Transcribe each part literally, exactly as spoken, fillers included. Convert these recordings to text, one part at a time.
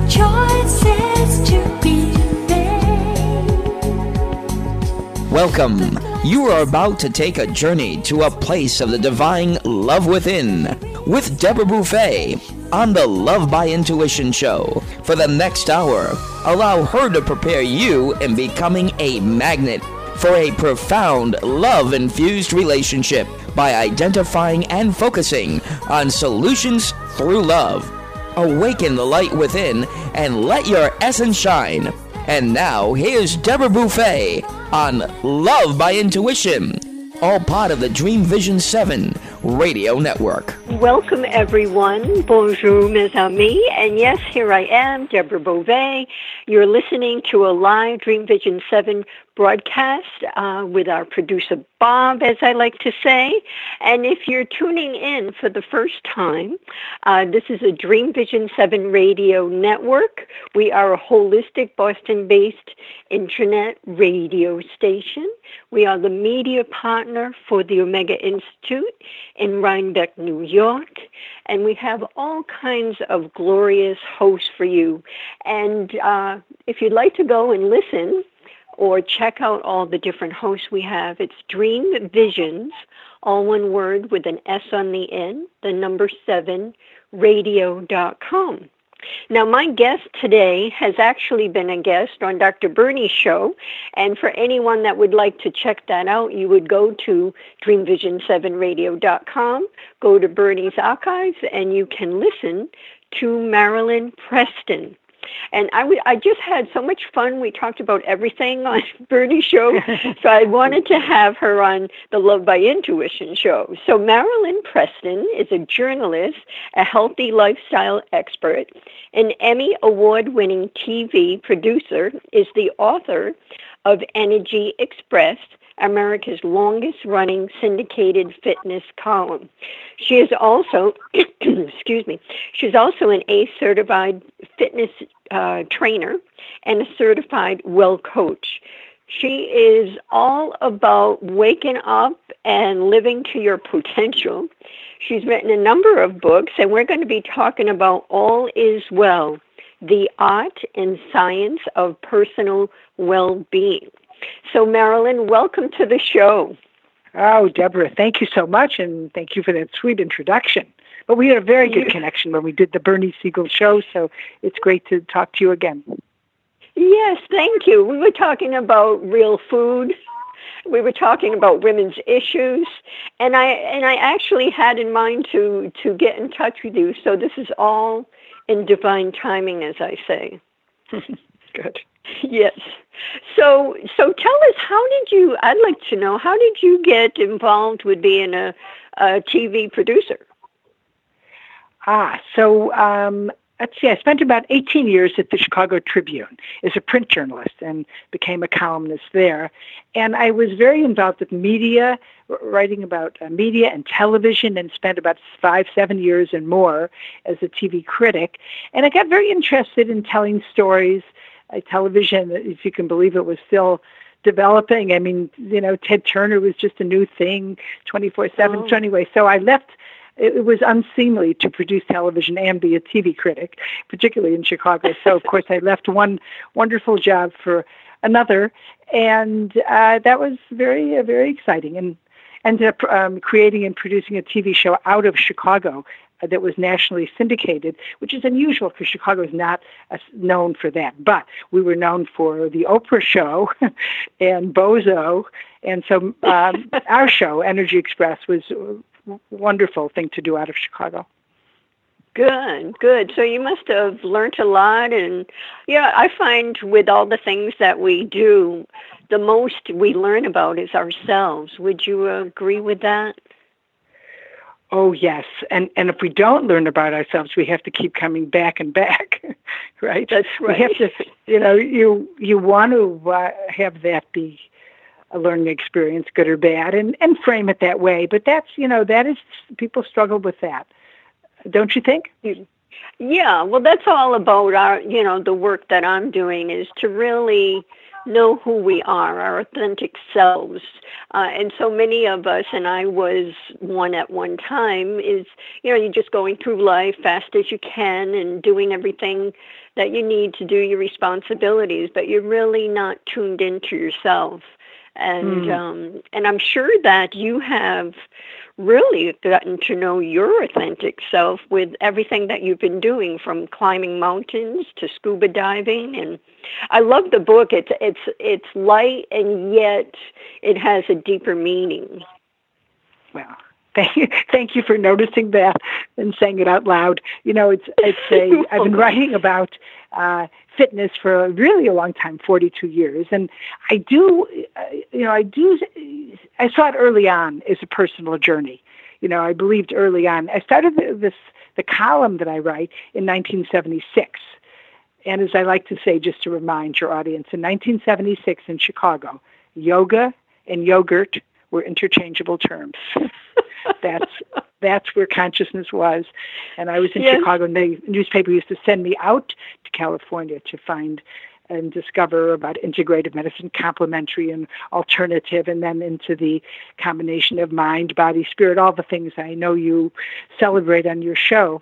choice is to be made. Welcome. You are about to take a journey to a place of the divine love within with Deborah Buffet on the Love by Intuition show. For the next hour, allow her to prepare you in becoming a magnet for a profound love-infused relationship by identifying and focusing on solutions through love. Awaken the light within and let your essence shine. And now, here's Deborah Buffet on Love by Intuition, all part of the Dream Vision seven Radio Network. Welcome, everyone. Bonjour, mes amis. And yes, here I am, Deborah Beauvais. You're listening to a live Dream Vision seven broadcast uh, with our producer, Bob, as I like to say. And if you're tuning in for the first time, uh, this is a Dream Vision seven Radio Network. We are a holistic Boston-based internet radio station. We are the media partner for the Omega Institute in Rhinebeck, New York. And we have all kinds of glorious hosts for you. And uh, if you'd like to go and listen or check out all the different hosts we have, it's Dream Visions, all one word with an S on the end, the number seven, radio dot com. Now, my guest today has actually been a guest on Doctor Bernie's show, and for anyone that would like to check that out, you would go to dream vision seven radio dot com, go to Bernie's archives, and you can listen to Marilyn Preston. And I, w- I just had so much fun. We talked about everything on Bernie's show, so I wanted to have her on the Love by Intuition show. So Marilyn Preston is a journalist, a healthy lifestyle expert, an Emmy Award-winning T V producer, is the author of Energy Express, America's longest-running syndicated fitness column. She is also, excuse me, she's also an A certified fitness uh, trainer and a certified well coach. She is all about waking up and living to your potential. She's written a number of books, and we're going to be talking about All Is Well, the art and science of personal well-being. So, Marilyn, welcome to the show. Oh, Deborah, thank you so much, and thank you for that sweet introduction. But we had a very good connection when we did the Bernie Siegel show, so it's great to talk to you again. Yes, thank you. We were talking about real food. We were talking about women's issues, and I and I actually had in mind to, to get in touch with you, so this is all in divine timing, as I say. Good. Yes. So so tell us, how did you, I'd like to know, how did you get involved with being a, a T V producer? Ah, so um, let's see, I spent about eighteen years at the Chicago Tribune as a print journalist and became a columnist there. And I was very involved with media, writing about uh, media and television, and spent about five, seven years and more as a T V critic. And I got very interested in telling stories. Uh, television, if you can believe it, was still developing. I mean, you know, Ted Turner was just a new thing, twenty-four seven. Oh. So anyway, so I left. It was unseemly to produce television and be a T V critic, particularly in Chicago. So, of course, I left one wonderful job for another, and uh, that was very, uh, very exciting. And ended up um, creating and producing a T V show out of Chicago uh, that was nationally syndicated, which is unusual because Chicago is not uh, known for that. But we were known for the Oprah show and Bozo, and so um, our show, Energy Express, was wonderful thing to do out of Chicago. Good, good. So you must have learned a lot. And yeah, I find with all the things that we do, the most we learn about is ourselves. Would you agree with that? Oh, yes. And and if we don't learn about ourselves, we have to keep coming back and back, right? That's right. We have to, you know, you, you want to uh, have that be a learning experience, good or bad, and, and frame it that way. But that's, you know, that is, people struggle with that. Don't you think? Yeah, well, that's all about our, you know, the work that I'm doing is to really know who we are, our authentic selves. Uh, and so many of us, and I was one at one time, is, you know, you're just going through life fast as you can and doing everything that you need to do your responsibilities, but you're really not tuned into yourself. And mm. um, and I'm sure that you have really gotten to know your authentic self with everything that you've been doing, from climbing mountains to scuba diving. And I love the book. It's it's it's light, and yet it has a deeper meaning. Well, thank you, thank you for noticing that and saying it out loud. You know, it's it's a I've been writing about uh, fitness for a really a long time, forty-two years, and I do, uh, you know, I do. I saw it early on as a personal journey. You know, I believed early on. I started this the column that I write in nineteen seventy-six. And as I like to say, just to remind your audience, in nineteen seventy-six in Chicago, yoga and yogurt were interchangeable terms. that's that's where consciousness was. And I was in yes. Chicago, and the newspaper used to send me out to California to find and discover about integrative medicine, complementary and alternative, and then into the combination of mind, body, spirit, all the things I know you celebrate on your show.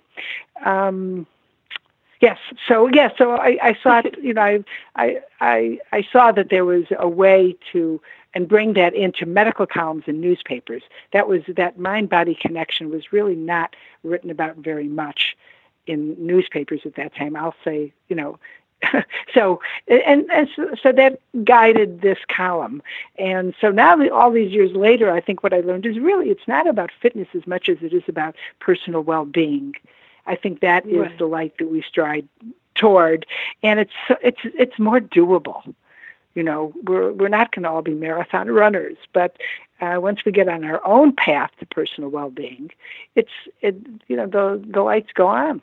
Um, yes, so yes, so I, I saw it, you know, I, I I I saw that there was a way to and bring that into medical columns in newspapers. That was that mind-body connection was really not written about very much in newspapers at that time. I'll say, you know. so and, and so, so that guided this column. And so now that all these years later, I think what I learned is really it's not about fitness as much as it is about personal well-being. I think that is right. the light that we stride toward, and it's it's it's more doable. You know, we're we're not going to all be marathon runners, but uh, once we get on our own path to personal well-being, it's it you know the the lights go on.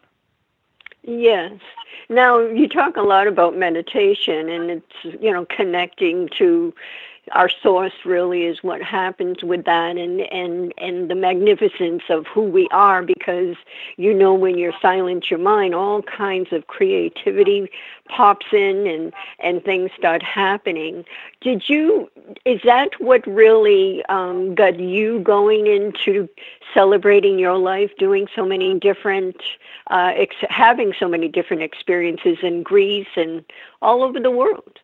Yes. Now, you talk a lot about meditation, and it's, you know, connecting to our source really is what happens with that, and, and, and the magnificence of who we are, because, you know, when you silence your mind, all kinds of creativity pops in and, and things start happening. Did you, is that what really um, got you going into celebrating your life, doing so many different, uh, ex- having so many different experiences in Greece and all over the world?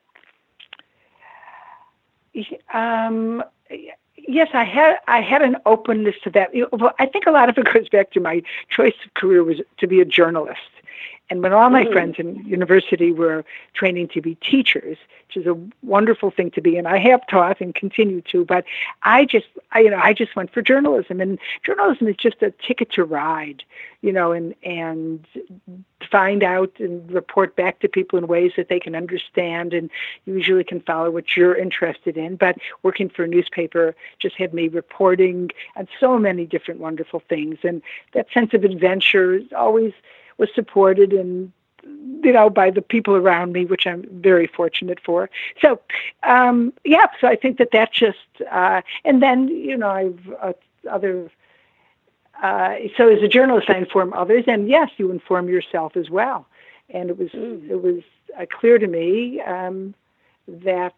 Um, yes, I had I had an openness to that. You know, I think a lot of it goes back to my choice of career was to be a journalist. And when all my mm-hmm. friends in university were training to be teachers, which is a wonderful thing to be, and I have taught and continue to, but I just, I, you know, I just went for journalism, and journalism is just a ticket to ride, you know, and and find out and report back to people in ways that they can understand and usually can follow what you're interested in. But working for a newspaper just had me reporting on so many different wonderful things, and that sense of adventure always was supported and, you know, by the people around me, which I'm very fortunate for. So, um, yeah, so I think that that just, uh, and then, you know, I've uh, other, uh, so as a journalist, I inform others, and yes, you inform yourself as well. And it was, mm. it was uh, clear to me um, that,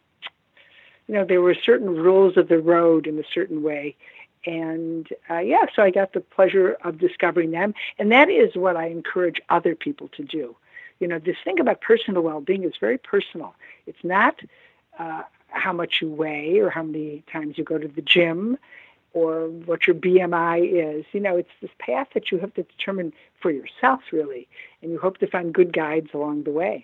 you know, there were certain rules of the road in a certain way. And, uh, yeah, so I got the pleasure of discovering them. And that is what I encourage other people to do. You know, this thing about personal well-being is very personal. It's not uh, how much you weigh or how many times you go to the gym or what your B M I is. You know, it's this path that you have to determine for yourself, really. And you hope to find good guides along the way.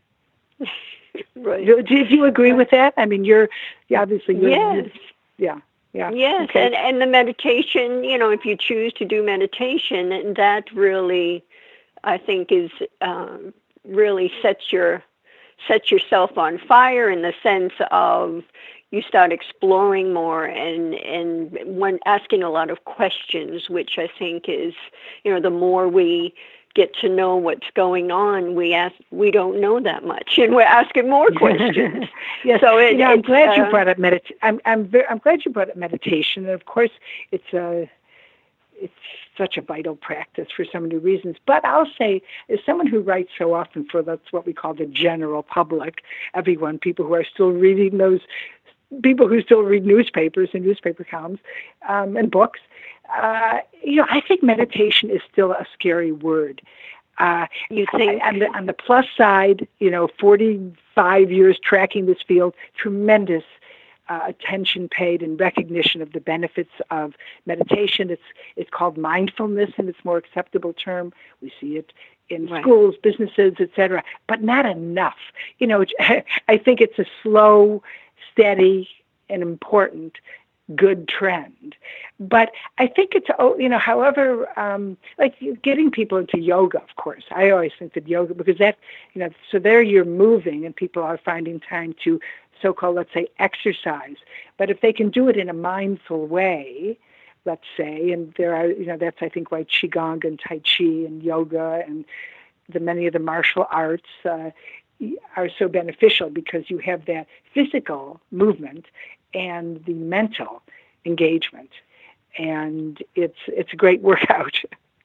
Right. Do, do you agree with that? I mean, you're, yeah, obviously, you're, yes. You're, yeah. Yeah. Yes, okay. and, and the meditation, you know, if you choose to do meditation, that really, I think, is um, really sets your sets yourself on fire in the sense of you start exploring more and and when asking a lot of questions, which I think is, you know, the more we get to know what's going on, we ask, we don't know that much, and we're asking more questions. Yes, so it, you know, I'm glad uh, you brought up medit. I'm I'm very, I'm glad you brought up meditation. And of course, it's a it's such a vital practice for so many reasons. But I'll say, as someone who writes so often for that's what we call the general public, everyone, people who are still reading those, people who still read newspapers and newspaper columns um, and books, uh, you know, I think meditation is still a scary word. Uh, you think? On the, on the plus side, you know, forty-five years tracking this field, tremendous uh, attention paid and recognition of the benefits of meditation. It's it's called mindfulness in its more acceptable term. We see it in right. schools, businesses, et cetera, but not enough. You know, I think it's a slow, steady, and important good trend. But I think it's, you know, however, um, like getting people into yoga, of course. I always think that yoga, because that, you know, so there you're moving and people are finding time to so-called, let's say, exercise. But if they can do it in a mindful way, let's say, and there are, you know, that's, I think, why Qigong and Tai Chi and yoga and the many of the martial arts uh, are so beneficial, because you have that physical movement and the mental engagement, and it's it's a great workout.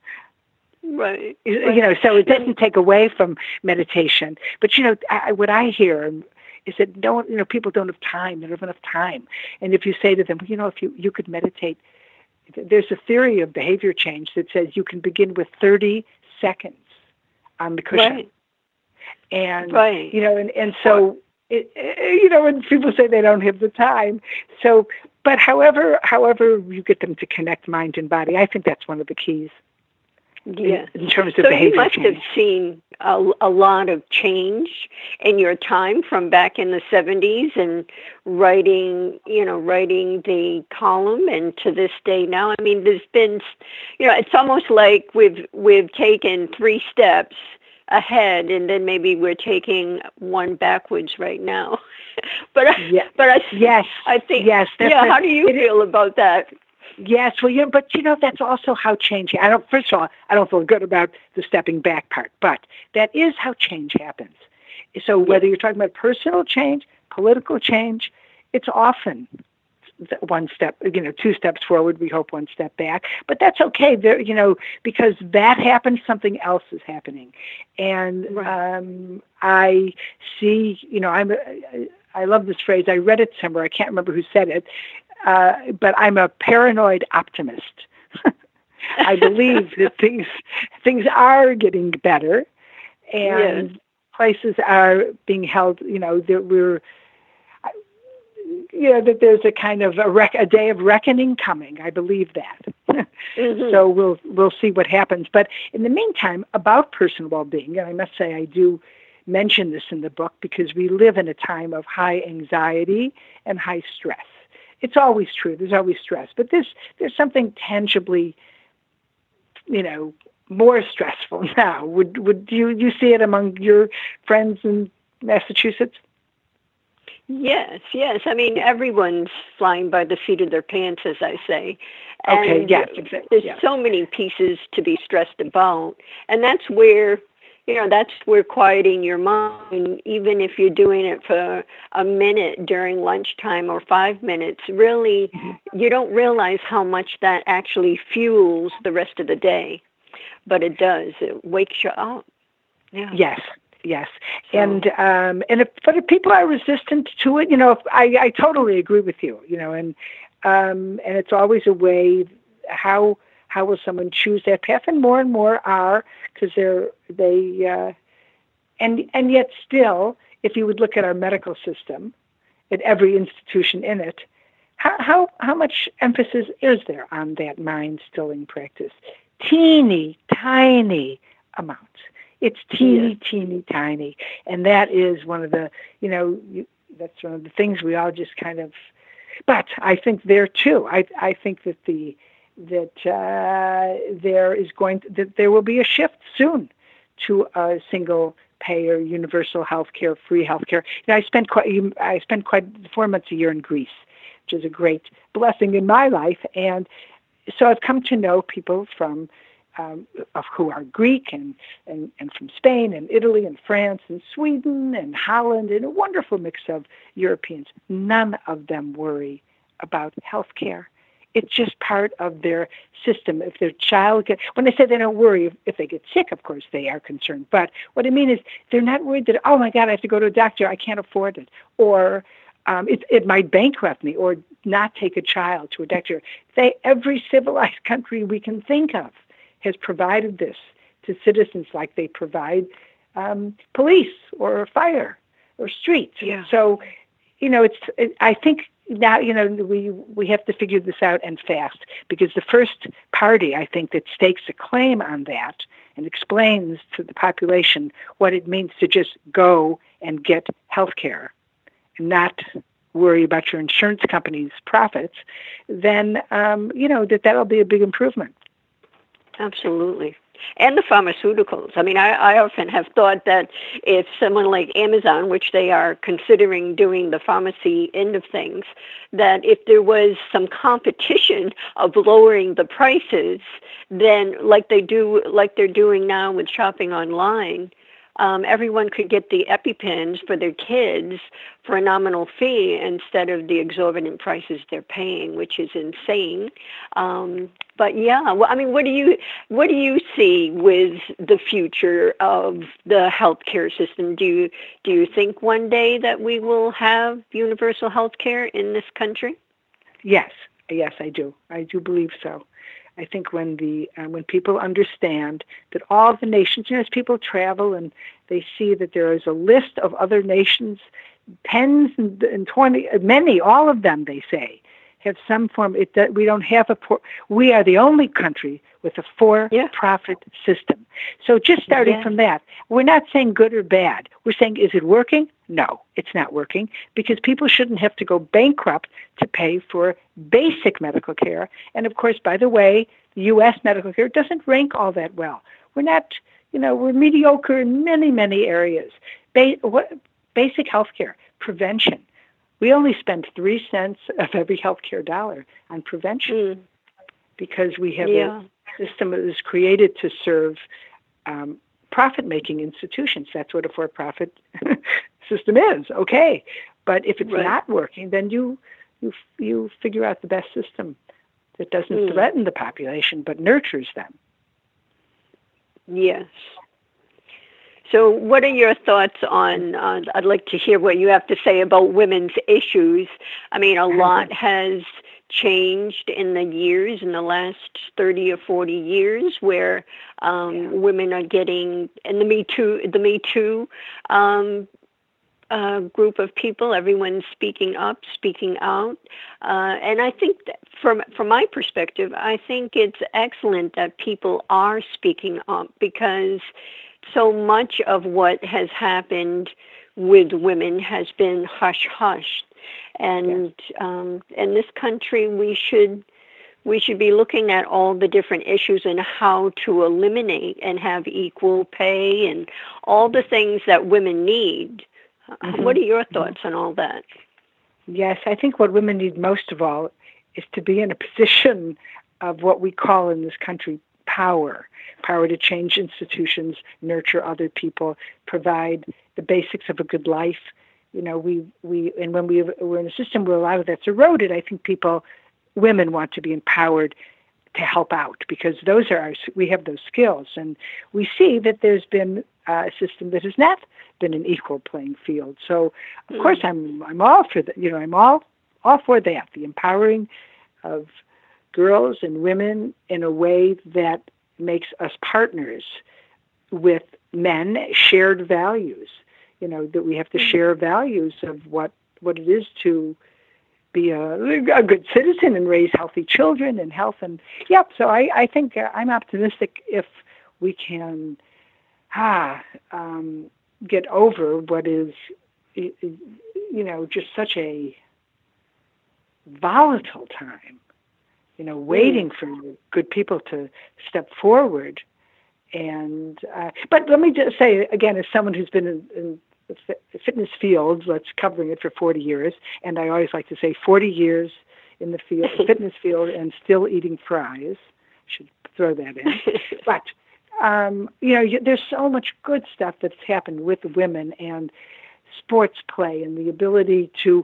Right. You know, so it doesn't take away from meditation. But you know, I, what I hear is that don't you know people don't have time. They don't have enough time. And if you say to them, you know, if you you could meditate, there's a theory of behavior change that says you can begin with thirty seconds on the cushion. Right. And right. you know, and and so. It, you know, and people say they don't have the time. So, but however, however you get them to connect mind and body, I think that's one of the keys. Yes. In, in terms of so behavior you must change. have seen a, a lot of change in your time from back in the seventies and writing, you know, writing the column, and to this day now. I mean, there's been, you know, it's almost like we've we've taken three steps ahead, and then maybe we're taking one backwards right now. but I, yeah. but I, yes, I think, yes. Yeah. A, how do you feel about that? Yes, well, yeah, but you know, that's also how change. I don't. First of all, I don't feel good about the stepping back part, but that is how change happens. So whether you're talking about personal change, political change, it's often one step, you know, two steps forward, we hope one step back, but that's okay. There, you know, because that happens, something else is happening. And right. um, I see, you know, I'm, a, I love this phrase. I read it somewhere. I can't remember who said it, uh, but I'm a paranoid optimist. I believe that things, things are getting better, and yes. places are being held, you know, that we're, you know, that there's a kind of a, rec- a day of reckoning coming. I believe that. mm-hmm. So we'll we'll see what happens. But in the meantime, about personal well-being, and I must say I do mention this in the book because we live in a time of high anxiety and high stress. It's always true. There's always stress. But there's, there's something tangibly, you know, more stressful now. Would would you, you see it among your friends in Massachusetts? Yes, yes. I mean, everyone's flying by the seat of their pants, as I say. And okay, yes, exactly. There's yeah. so many pieces to be stressed about. And that's where, you know, that's where quieting your mind, even if you're doing it for a minute during lunchtime or five minutes, really, mm-hmm. you don't realize how much that actually fuels the rest of the day. But it does. It wakes you up. Yeah. Yes. Yes, so. and um, and if but if people are resistant to it, you know, if, I I totally agree with you, you know, and um, and it's always a way. How how will someone choose that path? And more and more are, because they're they uh, and and yet still, if you would look at our medical system, at every institution in it, how how how much emphasis is there on that mind stilling practice? Teeny tiny amounts. It's teeny, yeah. teeny, tiny. And that is one of the, you know, you, that's one of the things we all just kind of, but I think there too, I I think that the, that uh, there is going to, that there will be a shift soon to a single payer, universal health care, free health care. You know, I spent quite, I spent quite four months a year in Greece, which is a great blessing in my life. And so I've come to know people from, Um, of who are Greek and, and, and from Spain and Italy and France and Sweden and Holland, and a wonderful mix of Europeans. None of them worry about health care. it's just part of their system. If their child get, when they say they don't worry if, if they get sick, of course they are concerned. But what I mean is they're not worried that, oh my God, I have to go to a doctor, I can't afford it. Or um, it, it might bankrupt me, or not take a child to a doctor. They, every civilized country we can think of has provided this to citizens like they provide um, police or fire or streets. Yeah. So, you know, it's. It, I think now, you know, we we have to figure this out and fast, because the first party, I think, that stakes a claim on that and explains to the population what it means to just go and get health care and not worry about your insurance company's profits, then, um, you know, that that'll be a big improvement. Absolutely. And the pharmaceuticals. I mean, I, I often have thought that if someone like Amazon, which they are considering doing the pharmacy end of things, that if there was some competition of lowering the prices, then like they do, like they're doing now with shopping online, um, everyone could get the EpiPens for their kids for a nominal fee instead of the exorbitant prices they're paying, which is insane. Um, but yeah, well, I mean, what do you what do you see with the future of the healthcare system? Do you do you think one day that we will have universal healthcare in this country? Yes, yes, I do. I do believe so. I think when the uh, when people understand that all the nations, you know, as people travel and they see that there is a list of other nations, tens and, and twenty, many, all of them, they say, have some form. It that we don't have a. Por- we are the only country with a for-profit yeah. system. So just starting yeah. from that, we're not saying good or bad. We're saying, is it working? No, it's not working, because people shouldn't have to go bankrupt to pay for basic medical care. And of course, by the way, the U S medical care doesn't rank all that well. We're not, you know, we're mediocre in many, many areas. Ba- what, basic health care, prevention. We only spend three cents of every healthcare dollar on prevention mm. because we have yeah. a system that is created to serve um, profit-making institutions. That's what a for-profit system is. Okay, but if it's right. not working, then you you you figure out the best system that doesn't mm. threaten the population but nurtures them. Yes. So what are your thoughts on, uh, I'd like to hear what you have to say about women's issues. I mean, a lot has changed in the years, in the last thirty or forty years, where um, yeah. women are getting, and the Me Too, the Me Too um, uh, group of people, everyone's speaking up, speaking out. Uh, and I think that from, from my perspective, I think it's excellent that people are speaking up, because so much of what has happened with women has been hush-hush. And yes. um, in this country, we should we should be looking at all the different issues and how to eliminate and have equal pay and all the things that women need. Mm-hmm. What are your thoughts mm-hmm. on all that? Yes, I think what women need most of all is to be in a position of what we call in this country power. Power to change institutions, nurture other people, provide the basics of a good life. You know, we, we and when we, we're in a system where a lot of that's eroded, I think people, women want to be empowered to help out, because those are our, we have those skills. And we see that there's been a system that has not been an equal playing field. So, of mm. course, I'm I'm all for that. You know, I'm all all for that, the empowering of girls and women in a way that makes us partners with men, shared values, you know, that we have to share values of what, what it is to be a, a good citizen and raise healthy children and health. And, yep, so I, I think uh, I'm optimistic if we can ah, um, get over what is, you know, just such a volatile time. You know, waiting for good people to step forward. And uh, but let me just say, again, as someone who's been in, in the fitness field, let's covering it for forty years, and I always like to say forty years in the field, fitness field, and still eating fries. Should throw that in. But, um, you know, there's so much good stuff that's happened with women, and sports play and the ability to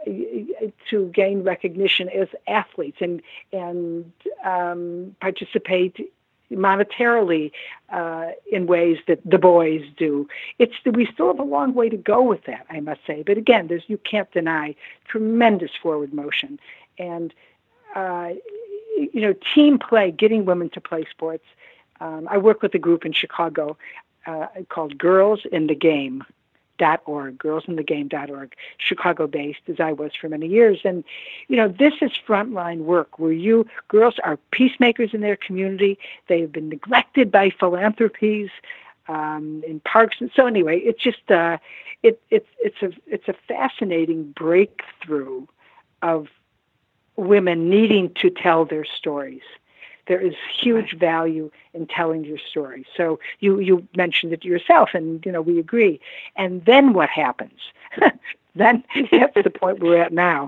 to gain recognition as athletes and and um, participate monetarily uh, in ways that the boys do. It's we still have a long way to go with that, I must say. But again, there's you can't deny tremendous forward motion and uh, you know team play, getting women to play sports. Um, I work with a group in Chicago uh, called Girls in the Game. Dot org, girls in the game dot org, Chicago-based, as I was for many years. And, you know, this is frontline work where you, girls are peacemakers in their community. They have been neglected by philanthropies um, in parks. And so anyway, it's just, uh, it, it, it's, a, it's a fascinating breakthrough of women needing to tell their stories. There is huge value in telling your story. So you, you mentioned it yourself, and, you know, we agree. And then what happens? Then that's the point we're at now.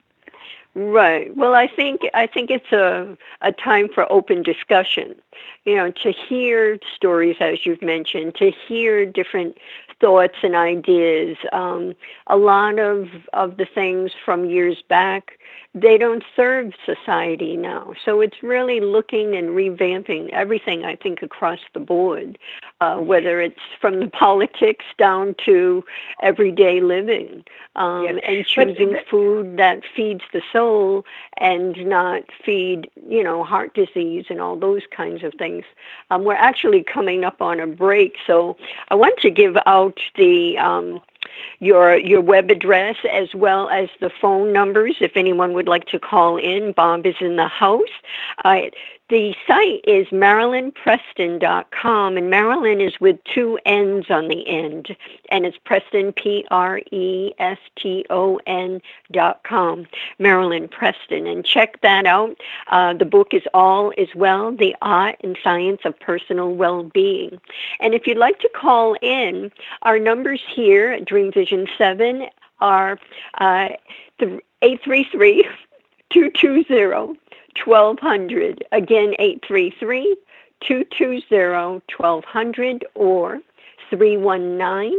Right. Well, I think I think it's a a time for open discussion. You know, to hear stories, as you've mentioned, to hear different thoughts and ideas. Um, a lot of, of the things from years back, they don't serve society now. So it's really looking and revamping everything, I think, across the board, uh, whether it's from the politics down to everyday living, um, yes. and choosing but, food that feeds the soul and not feed, you know, heart disease and all those kinds of things. Um, we're actually coming up on a break, so I want to give out the um, your your web address as well as the phone numbers if anyone would like to call in. Bob is in the house. Uh, the site is marilyn preston dot com, and Marilyn is with two N's on the end, and it's Preston, P R E S T O N dot com, Marilyn Preston, and check that out. Uh, the book is All Is Well, The Art and Science of Personal Well-Being. And if you'd like to call in, our numbers here at Dream Vision seven are uh, eight three three, two two zero, twelve hundred. Again, eight three three, two two zero, twelve hundred or three one nine,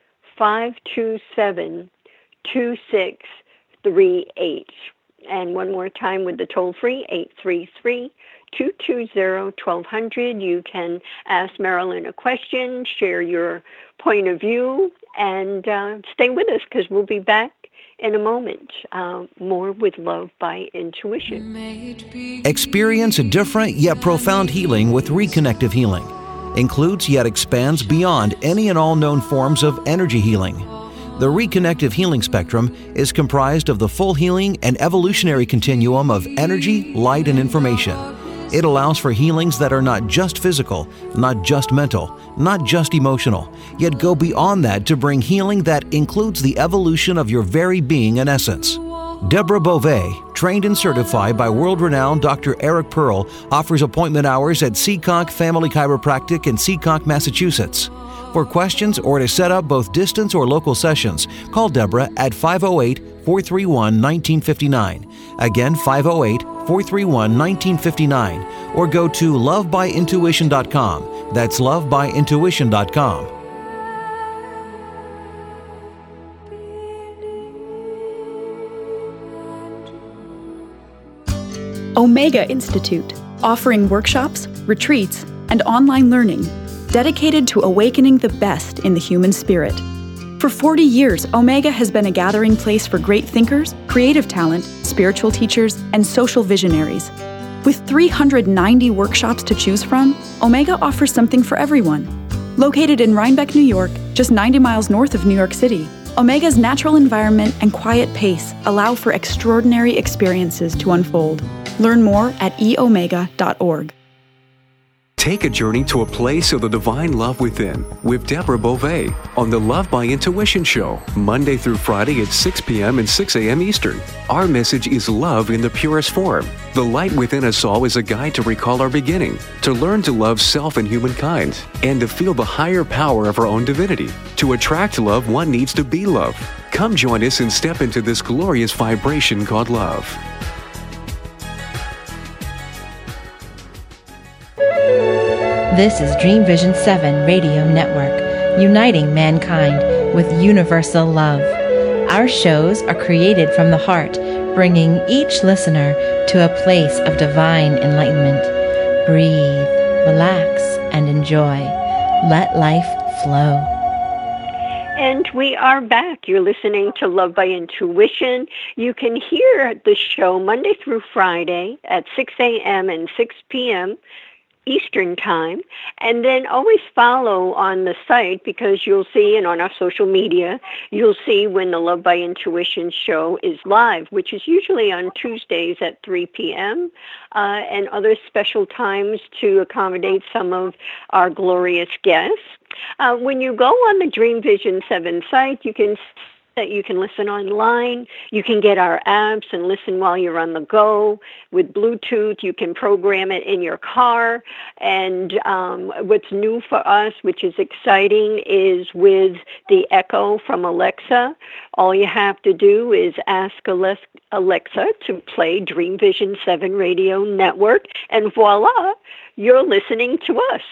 five two seven, two six three eight. And one more time with the toll-free, eight three three, two two zero, twelve hundred. You can ask Marilyn a question, share your point of view, and uh, stay with us because we'll be back in a moment. Uh, more with Love by Intuition. Experience a different yet profound healing with Reconnective Healing. Includes yet expands beyond any and all known forms of energy healing. The Reconnective Healing spectrum is comprised of the full healing and evolutionary continuum of energy, light, and information. It allows for healings that are not just physical, not just mental, not just emotional, yet go beyond that to bring healing that includes the evolution of your very being and essence. Deborah Beauvais, trained and certified by world-renowned Doctor Eric Pearl, offers appointment hours at Seekonk Family Chiropractic in Seekonk, Massachusetts. For questions or to set up both distance or local sessions, call Deborah at five oh eight, four three one, one nine five nine. Again, five oh eight, four three one, one nine five nine. Or go to love by intuition dot com. That's love by intuition dot com. Omega Institute, offering workshops, retreats, and online learning dedicated to awakening the best in the human spirit. For forty years, Omega has been a gathering place for great thinkers, creative talent, spiritual teachers, and social visionaries. With three hundred ninety workshops to choose from, Omega offers something for everyone. Located in Rhinebeck, New York, just ninety miles north of New York City, Omega's natural environment and quiet pace allow for extraordinary experiences to unfold. Learn more at e omega dot org. Take a journey to a place of the divine love within with Deborah Beauvais on the Love by Intuition Show, Monday through Friday at six p.m. and six a.m. Eastern. Our message is love in the purest form. The light within us all is a guide to recall our beginning, to learn to love self and humankind, and to feel the higher power of our own divinity. To attract love, one needs to be love. Come join us and step into this glorious vibration called love. This is Dream Vision seven Radio Network, uniting mankind with universal love. Our shows are created from the heart, bringing each listener to a place of divine enlightenment. Breathe, relax, and enjoy. Let life flow. And we are back. You're listening to Love by Intuition. You can hear the show Monday through Friday at six a.m. and six p.m. Eastern Time, and then always follow on the site, because you'll see, and on our social media, you'll see when the Love by Intuition show is live, which is usually on Tuesdays at three p.m., uh, and other special times to accommodate some of our glorious guests. Uh, when you go on the Dream Vision seven site, you can that you can listen online. You can get our apps and listen while you're on the go. With Bluetooth, you can program it in your car. And um, what's new for us, which is exciting, is with the Echo from Alexa. All you have to do is ask Alexa to play Dream Vision seven Radio Network, and voila, you're listening to us.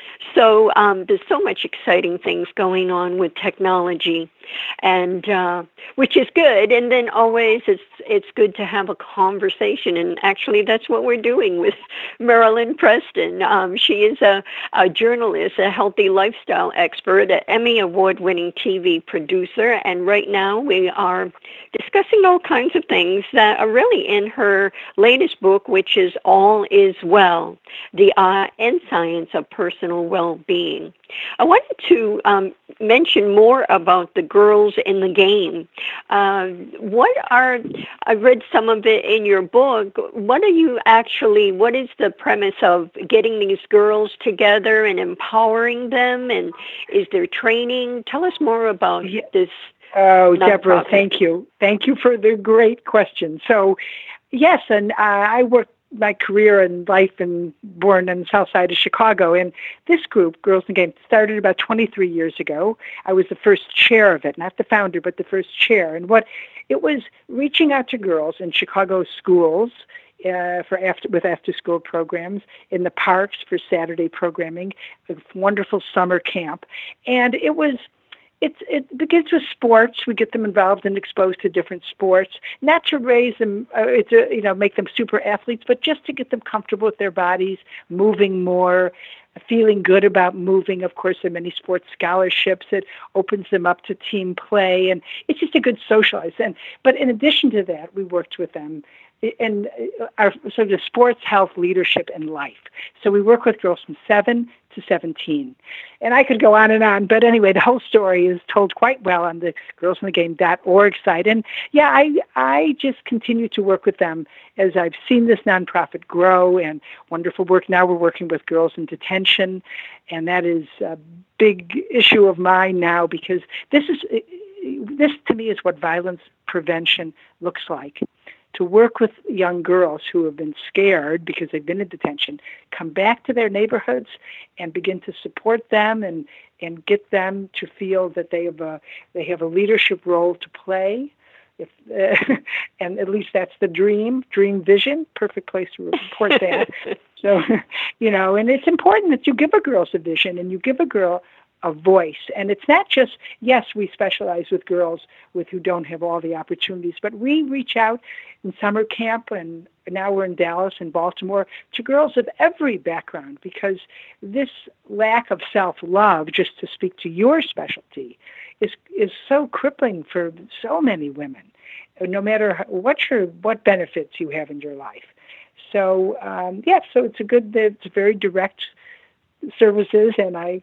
So um, there's so much exciting things going on with technology, and uh, which is good. And then always it's it's good to have a conversation. And actually, that's what we're doing with Marilyn Preston. Um, she is a, a journalist, a healthy lifestyle expert, an Emmy award-winning T V producer, and right now we are discussing all kinds of things that are really in her latest book, which is All Is Well: The Art and Science of Personal Well-Being. I wanted to um, mention more about the girls in the game. Uh, what are, I read some of it in your book. What are you actually, what is the premise of getting these girls together and empowering them? And is there training? Tell us more about yeah. this. Oh, Deborah, thank you. Thank you for the great question. So, yes, and uh, I work my career and life and born on the south side of Chicago. And this group, Girls in the Game, started about twenty-three years ago. I was the first chair of it, not the founder, but the first chair. And what it was reaching out to girls in Chicago schools uh, for after with after-school programs, in the parks for Saturday programming, a wonderful summer camp. And it was It's, it begins with sports. We get them involved and exposed to different sports, not to raise them, uh, to, you know, make them super athletes, but just to get them comfortable with their bodies, moving more, feeling good about moving. Of course, there are many sports scholarships. It opens them up to team play, and it's just a good socialize. And but in addition to that, we worked with them and our sort of sports, health, leadership, and life. So we work with girls from seven to seventeen. And I could go on and on, but anyway, the whole story is told quite well on the girls in the game dot org site. And yeah, I I just continue to work with them as I've seen this nonprofit grow, and wonderful work. Now we're working with girls in detention, and that is a big issue of mine now, because this is this to me is what violence prevention looks like. To work with young girls who have been scared because they've been in detention, come back to their neighborhoods and begin to support them and, and get them to feel that they have a they have a leadership role to play. If uh, and at least that's the dream, Dream Vision, perfect place to report that. So, you know, and it's important that you give a girl a vision and you give a girl a voice. And it's not just, yes, we specialize with girls with who don't have all the opportunities, but we reach out in summer camp, and now we're in Dallas and Baltimore, to girls of every background, because this lack of self-love, just to speak to your specialty, is is so crippling for so many women, no matter what your what benefits you have in your life. So, um, yeah, so it's a good, it's very direct services, and I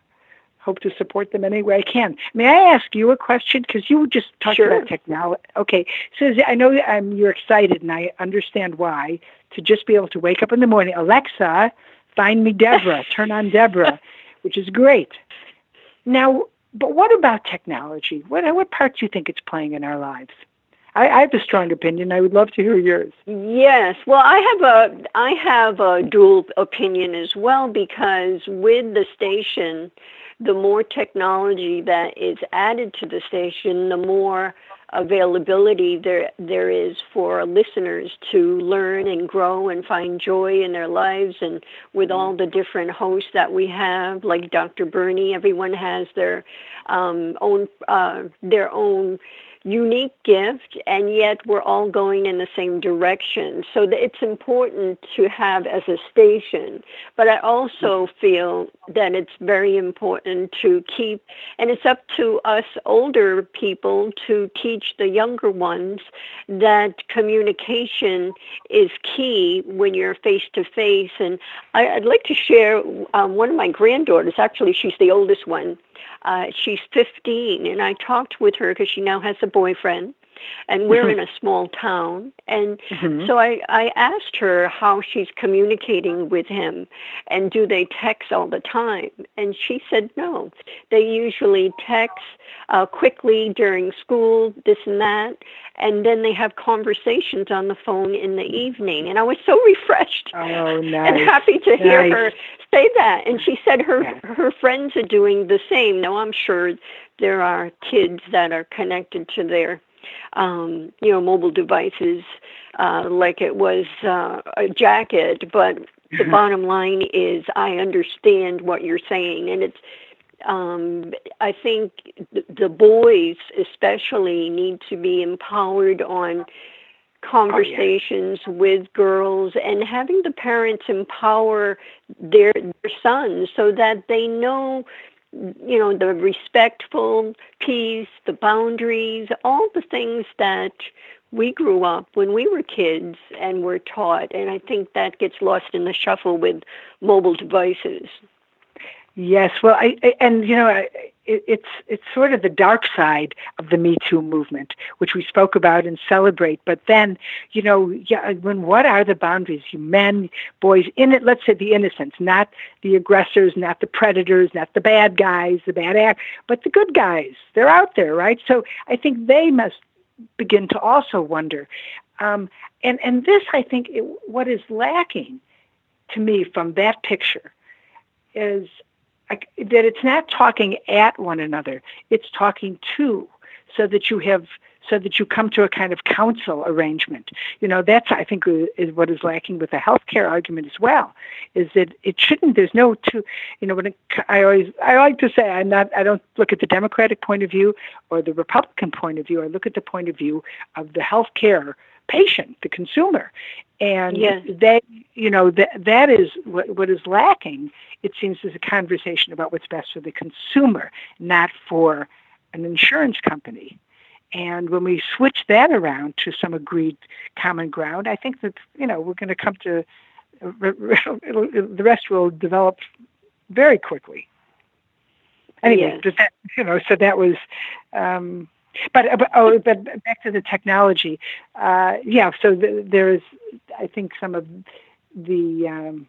hope to support them any way I can. May I ask you a question? Because you just talked Sure. about technology. Okay, so I know um, you're excited, and I understand why, to just be able to wake up in the morning, Alexa, find me Deborah, turn on Deborah, which is great. Now, but what about technology? What, what part do you think it's playing in our lives? I, I have a strong opinion. I would love to hear yours. Yes. Well, I have a I have a dual opinion as well, because with the station, the more technology that is added to the station, the more availability there there is for listeners to learn and grow and find joy in their lives. And with all the different hosts that we have, like Doctor Bernie, everyone has their um, own uh, their own unique gift, and yet we're all going in the same direction. So that it's important to have as a station. But I also feel that it's very important to keep, and it's up to us older people to teach the younger ones that communication is key when you're face to face. And I, I'd like to share um, one of my granddaughters. Actually, she's the oldest one. Uh, she's fifteen, and I talked with her because she now has a boyfriend, and we're in a small town. And mm-hmm. so I, I asked her how she's communicating with him, and do they text all the time? And she said no. They usually text uh, quickly during school, this and that, and then they have conversations on the phone in the evening. And I was so refreshed oh, nice. and happy to hear nice. her say that. And she said her yeah. her friends are doing the same. Now, I'm sure there are kids that are connected to their um, you know, mobile devices uh, like it was uh, a jacket, but the bottom line is I understand what you're saying, and it's Um, I think the boys especially need to be empowered on conversations oh, yeah. with girls, and having the parents empower their, their sons so that they know, you know, the respectful piece, the boundaries, all the things that we grew up when we were kids and were taught. And I think that gets lost in the shuffle with mobile devices. Yes, well, I, I and you know, I, it, it's it's sort of the dark side of the Me Too movement, which we spoke about and celebrate. But then, you know, yeah, when what are the boundaries? You men, boys, in it. Let's say the innocents, not the aggressors, not the predators, not the bad guys, the bad act, but the good guys. They're out there, right? So I think they must begin to also wonder. Um, and and this, I think, it, what is lacking to me from that picture is. Like, that it's not talking at one another, it's talking to, so that you have, so that you come to a kind of council arrangement. You know, that's, I think, is what is lacking with the healthcare argument as well, is that it shouldn't, there's no two, you know, when it, I always, I like to say, I'm not, I don't look at the Democratic point of view or the Republican point of view, I look at the point of view of the healthcare patient, the consumer. And yes. they, you know, that that is what, what is lacking, it seems, is a conversation about what's best for the consumer, not for an insurance company. And when we switch that around to some agreed common ground, I think that, you know, we're going to come to, the rest will develop very quickly. Anyway, yes. that, you know, so that was, um, But, but oh, but back to the technology. Uh, yeah, so the, there is, I think, some of the. Um,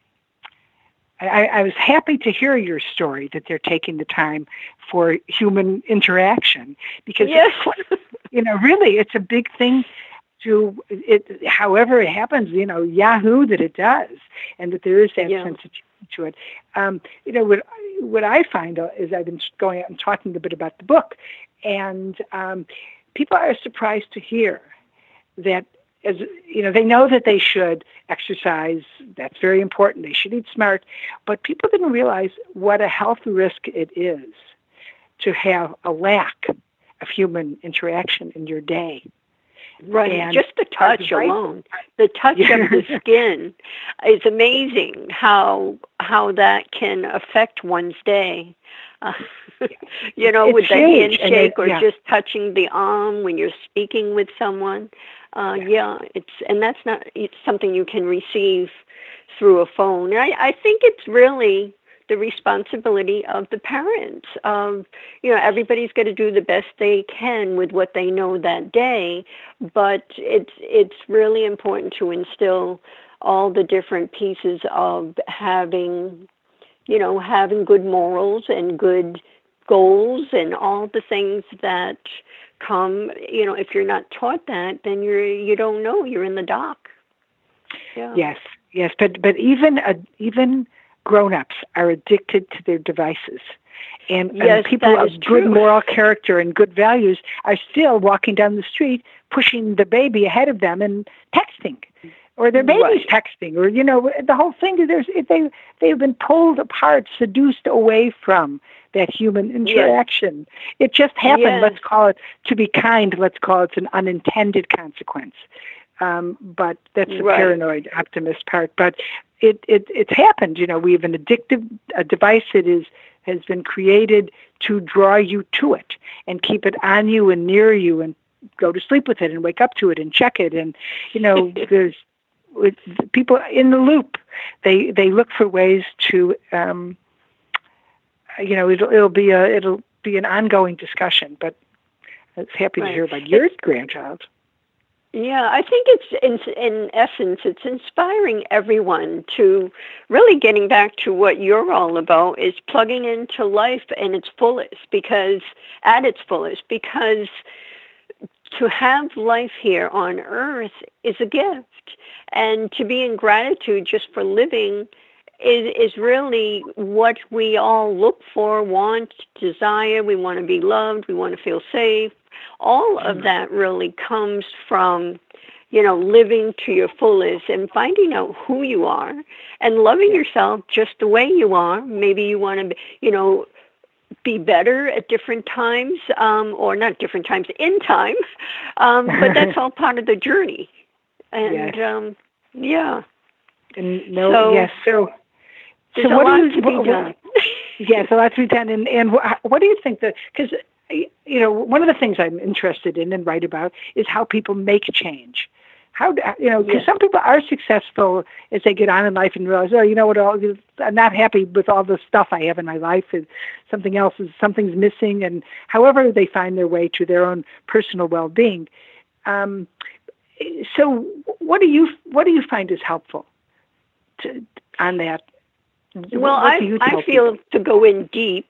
I, I was happy to hear your story that they're taking the time for human interaction, because yes. it's, you know, really, it's a big thing. To it, however it happens, you know, Yahoo that it does, and that there is that yeah. sensitivity to it. Um, you know, what what I find is I've been going out and talking a bit about the book. And um, people are surprised to hear that, as you know, they know that they should exercise. That's very important. They should eat smart. But people didn't realize what a health risk it is to have a lack of human interaction in your day. Right, and just the touch right. alone, the touch yeah. of the skin is amazing. How how that can affect one's day. Uh, you know, it's with the huge. handshake it, or yeah. just touching the arm when you're speaking with someone. Uh, yeah. yeah, it's and that's not it's something you can receive through a phone. And I, I think it's really the responsibility of the parents. Of, you know, everybody's got to do the best they can with what they know that day, but it's it's really important to instill all the different pieces of having, you know, having good morals and good goals and all the things that come, you know, if you're not taught that, then you're you don't know, you're in the dark. Yeah. Yes, yes, but but even uh, even grown-ups are addicted to their devices. And, Yes, and people that of is good true. moral character and good values are still walking down the street, pushing the baby ahead of them and texting. Or their baby's Right. texting, or, you know, the whole thing is there's, they, they've been pulled apart, seduced away from that human interaction. It just happened. Yes. Let's call it, to be kind, let's call it an unintended consequence. Um, but that's the Right. paranoid optimist part. But it, it it's happened. You know, we have an addictive a device that is has been created to draw you to it and keep it on you and near you and go to sleep with it and wake up to it and check it. And, you know, there's with people in the loop. They they look for ways to, um, you know, it'll it'll be a it'll be an ongoing discussion. But I was happy Right. to hear about your grandchild. Yeah, I think it's in, in essence, it's inspiring everyone to really getting back to what you're all about is plugging into life in its fullest because at its fullest because to have life here on earth is a gift. And to be in gratitude just for living is, is really what we all look for, want, desire. We want to be loved. We want to feel safe. All of that really comes from, you know, living to your fullest and finding out who you are and loving yourself just the way you are. Maybe you want to, you know, be better at different times, um, or not different times, in time, um, but that's all part of the journey. And, Yes. um, yeah. And no, So, yes. So, There's so a what lot do you, to be what- done. Yes, a lot to be done. And and wh- what do you think that? Because you know, one of the things I'm interested in and write about is how people make change. How do- you know? Because Yes. some people are successful as they get on in life and realize, oh, you know what? All, I'm not happy with all the stuff I have in my life, and something else is something's missing. And however they find their way to their own personal well-being. Um, so, what do you what do you find is helpful to, on that? Well, What do I you I tell feel people? to go in deep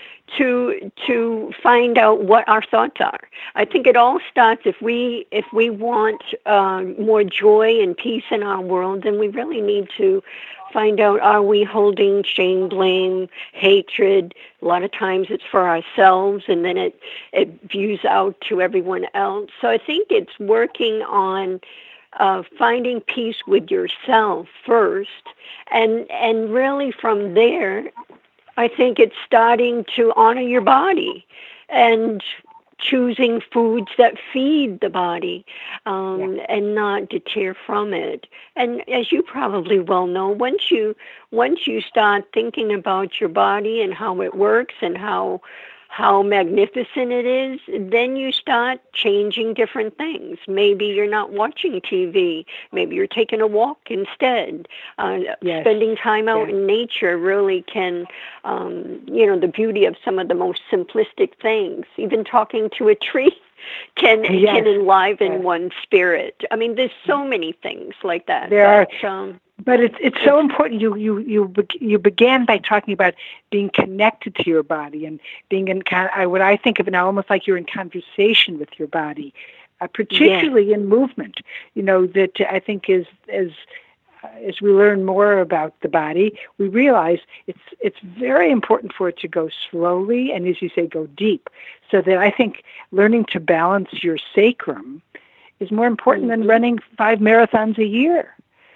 to to find out what our thoughts are. I think it all starts if we if we want uh, more joy and peace in our world, then we really need to find out, are we holding shame, blame, hatred? A lot of times it's for ourselves, and then it it views out to everyone else. So I think it's working on uh, finding peace with yourself first, and and really from there, I think it's starting to honor your body and choosing foods that feed the body, um, Yeah. and not deter from it. And as you probably well know, once you once you start thinking about your body and how it works and how how magnificent it is, then you start changing different things. Maybe you're not watching T V. Maybe you're taking a walk instead. Uh, Yes. Spending time out Yeah. in nature really can, um, you know, the beauty of some of the most simplistic things. Even talking to a tree can Yes. can enliven Yes. one's spirit. I mean, there's so many things like that. There are. that, um, But it's it's so important. You you you be- you began by talking about being connected to your body and being in con- I, what I think of now almost like you're in conversation with your body, uh, particularly in movement. You know that I think is as uh, as we learn more about the body, we realize it's it's very important for it to go slowly and, as you say, go deep. So that I think learning to balance your sacrum is more important than running five marathons a year.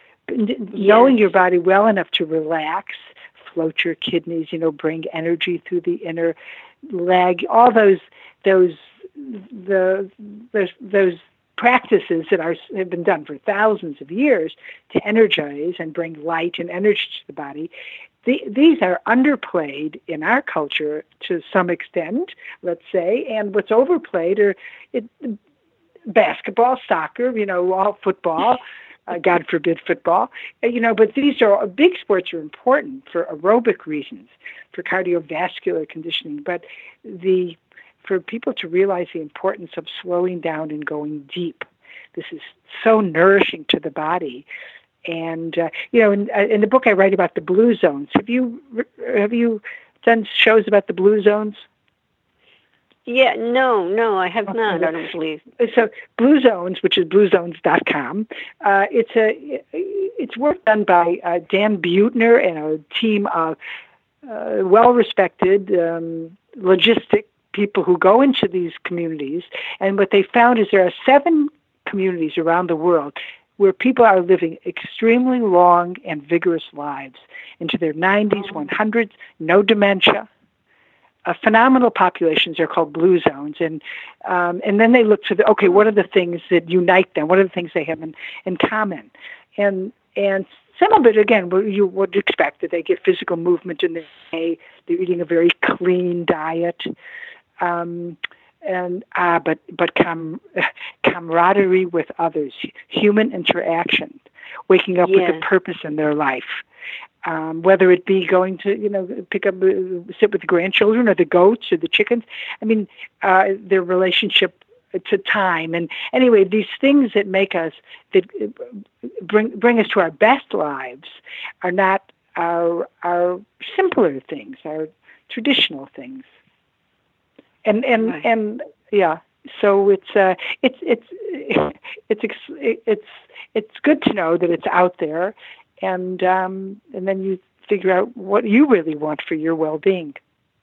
Knowing Yes. your body well enough to relax, float your kidneys, you know, bring energy through the inner leg, all those those the those those practices that are have been done for thousands of years to energize and bring light and energy to the body. The, these are underplayed in our culture to some extent, let's say, and what's overplayed are it, basketball, soccer, you know, all football. Uh, God forbid football, uh, you know, but these are big sports are important for aerobic reasons, for cardiovascular conditioning. But the for people to realize the importance of slowing down and going deep, this is so nourishing to the body. And uh, you know, in, in the book I write about the blue zones. Have you have you done shows about the blue zones? yeah, no, no, I have Okay. not. I don't believe. So Blue Zones, which is blue zones dot com, uh, it's a it's work done by uh, Dan Buettner and a team of uh, well-respected um, logistic people who go into these communities, and what they found is there are seven communities around the world where people are living extremely long and vigorous lives into their nineties, one hundreds, no dementia. Uh, phenomenal populations are called blue zones, and um, and then they look to the okay, what are the things that unite them? What are the things they have in, in common? And and some of it, again, you would expect that they get physical movement in their day. They're eating a very clean diet, um, and uh, but but com- camaraderie with others, human interaction, waking up Yeah. with a purpose in their life. Um, whether it be going to, you know, pick up, uh, sit with the grandchildren or the goats or the chickens. I mean, uh, their relationship to time. And anyway, these things that make us, that bring bring us to our best lives are not our, our simpler things, our traditional things. And, and, Right. and yeah, so it's, uh, it's, it's, it's, it's, it's, it's good to know that it's out there. And um, and then you figure out what you really want for your well-being.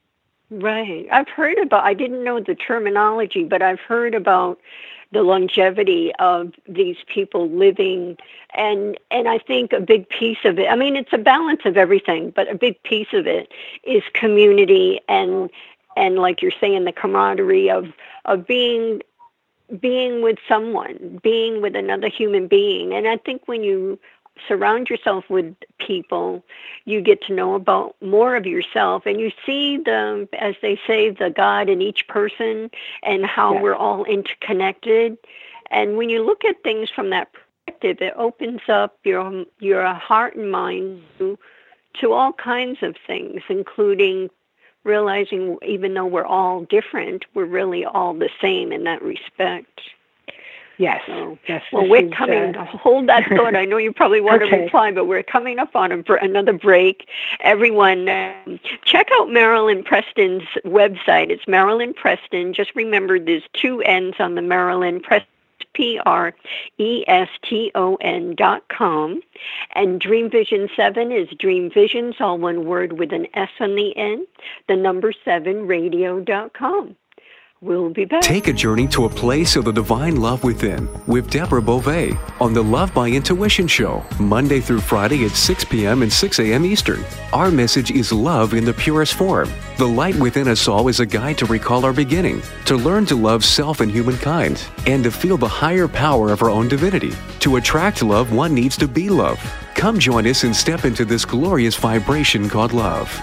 Right. I've heard about, I didn't know the terminology, but I've heard about the longevity of these people living. And, and I think a big piece of it, I mean, it's a balance of everything, but a big piece of it is community and, and like you're saying, the camaraderie of, of being, being with someone, being with another human being. And I think when you surround yourself with people, you get to know about more of yourself, and you see the, as they say, the God in each person and how Yes. we're all interconnected. And when you look at things from that perspective, it opens up your your heart and mind to, to all kinds of things, including realizing even though we're all different, we're really all the same in that respect. Yes. So, yes. well, this we're is, coming, uh, hold that thought. I know you probably want Okay. to reply, but we're coming up on a, br- another break. Everyone, um, check out Marilyn Preston's website. It's Marilyn Preston. Just remember there's two N's on the Marilyn Preston, P R E S T O N dot com. And Dream Vision seven is Dream Visions, all one word with an S on the end, the number seven radio dot com. We'll be back. Take a journey to a place of the divine love within with Deborah Beauvais on the Love by Intuition Show, Monday through Friday at six p.m. and six a.m. Eastern. Our message is love in the purest form. The light within us all is a guide to recall our beginning, to learn to love self and humankind, and to feel the higher power of our own divinity. To attract love, one needs to be love. Come join us and step into this glorious vibration called love.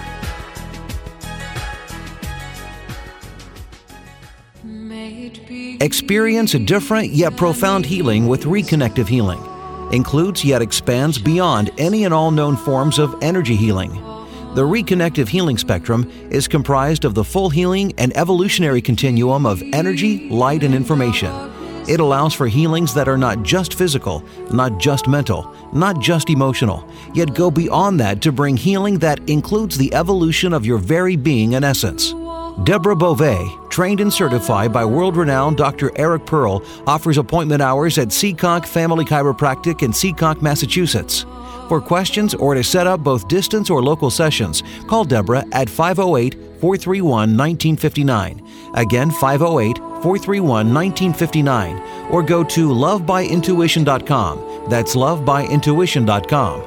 Experience a different yet profound healing with Reconnective Healing. Includes yet expands beyond any and all known forms of energy healing. The Reconnective Healing spectrum is comprised of the full healing and evolutionary continuum of energy, light, and information. It allows for healings that are not just physical, not just mental, not just emotional, yet go beyond that to bring healing that includes the evolution of your very being and essence. Deborah Beauvais, trained and certified by world-renowned Doctor Eric Pearl, offers appointment hours at Seacock Family Chiropractic in Seacock, Massachusetts. For questions or to set up both distance or local sessions, call Deborah at five oh eight, four three one, one nine five nine. Again, five oh eight, four three one, one nine five nine. Or go to love by intuition dot com. That's love by intuition dot com.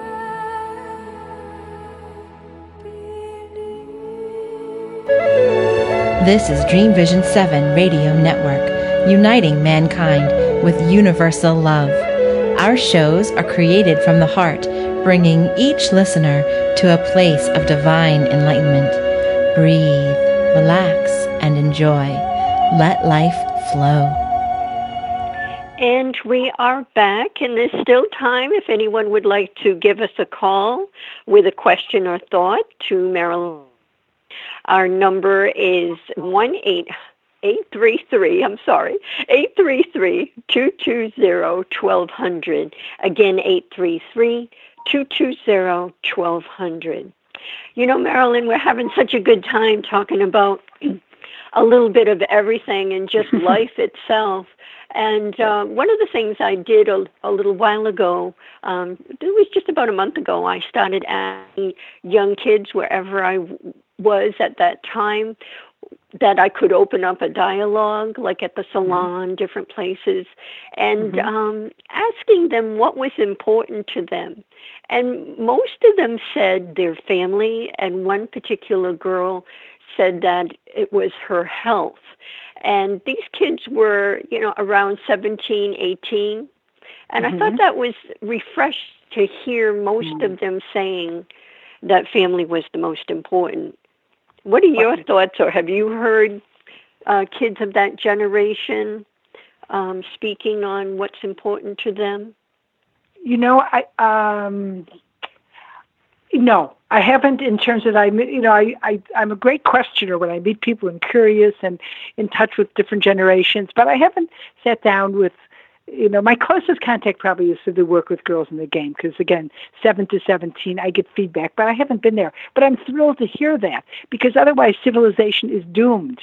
This is Dream Vision seven Radio Network, uniting mankind with universal love. Our shows are created from the heart, bringing each listener to a place of divine enlightenment. Breathe, relax, and enjoy. Let life flow. And we are back, and there's still time if anyone would like to give us a call with a question or thought to Marilyn. Our number is one eight eight three three, I'm sorry, eight three three, two two zero, one two zero zero. Again, eight three three, two two zero, one two zero zero. You know, Marilyn, we're having such a good time talking about a little bit of everything and just life itself. And uh, one of the things I did a, a little while ago, um, it was just about a month ago, I started asking young kids wherever I w- was at that time that I could open up a dialogue, like at the salon, mm-hmm. different places, and mm-hmm. um, asking them what was important to them. And most of them said their family, and one particular girl said that it was her health. And these kids were, you know, around seventeen, eighteen. And mm-hmm. I thought that was refreshing to hear most mm-hmm. of them saying that family was the most important. What are your thoughts, or have you heard uh, kids of that generation um, speaking on what's important to them? You know, I um, no, I haven't. In terms of, I, you know, I, I I'm a great questioner when I meet people and curious and in touch with different generations. But I haven't sat down with, you know, my closest contact probably is to the work with girls in the game, because again, seven to seventeen, I get feedback, but I haven't been there. But I'm thrilled to hear that, because otherwise civilization is doomed.